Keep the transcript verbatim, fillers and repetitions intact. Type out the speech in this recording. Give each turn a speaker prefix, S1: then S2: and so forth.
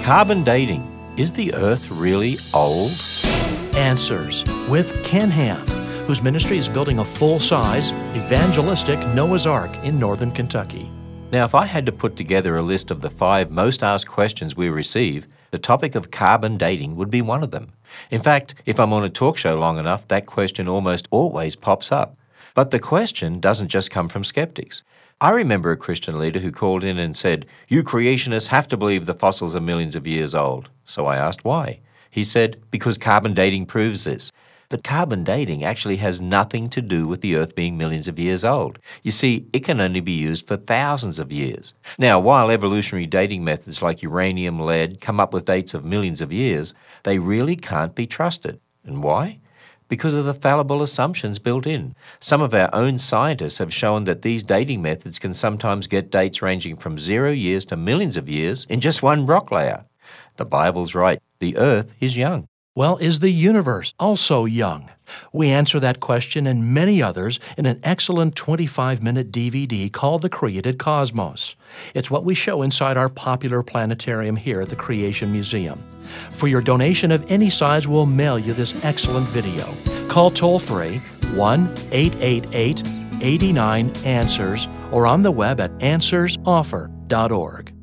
S1: Carbon dating. Is the Earth really old?
S2: Answers with Ken Ham, whose ministry is building a full-size, evangelistic Noah's Ark in northern Kentucky.
S1: Now, if I had to put together a list of the five most asked questions we receive, the topic of carbon dating would be one of them. In fact, if I'm on a talk show long enough, that question almost always pops up. But the question doesn't just come from skeptics. I remember a Christian leader who called in and said, "You creationists have to believe the fossils are millions of years old." So I asked why. He said, "Because carbon dating proves this." But carbon dating actually has nothing to do with the Earth being millions of years old. You see, it can only be used for thousands of years. Now, while evolutionary dating methods like uranium, lead come up with dates of millions of years, they really can't be trusted. And why? Because of the fallible assumptions built in. Some of our own scientists have shown that these dating methods can sometimes get dates ranging from zero years to millions of years in just one rock layer. The Bible's right. The Earth is young.
S2: Well, is the universe also young? We answer that question and many others in an excellent twenty-five minute D V D called The Created Cosmos. It's what we show inside our popular planetarium here at the Creation Museum. For your donation of any size, we'll mail you this excellent video. Call toll-free one eight eight eight, eight nine, ANSWERS or on the web at answers offer dot org.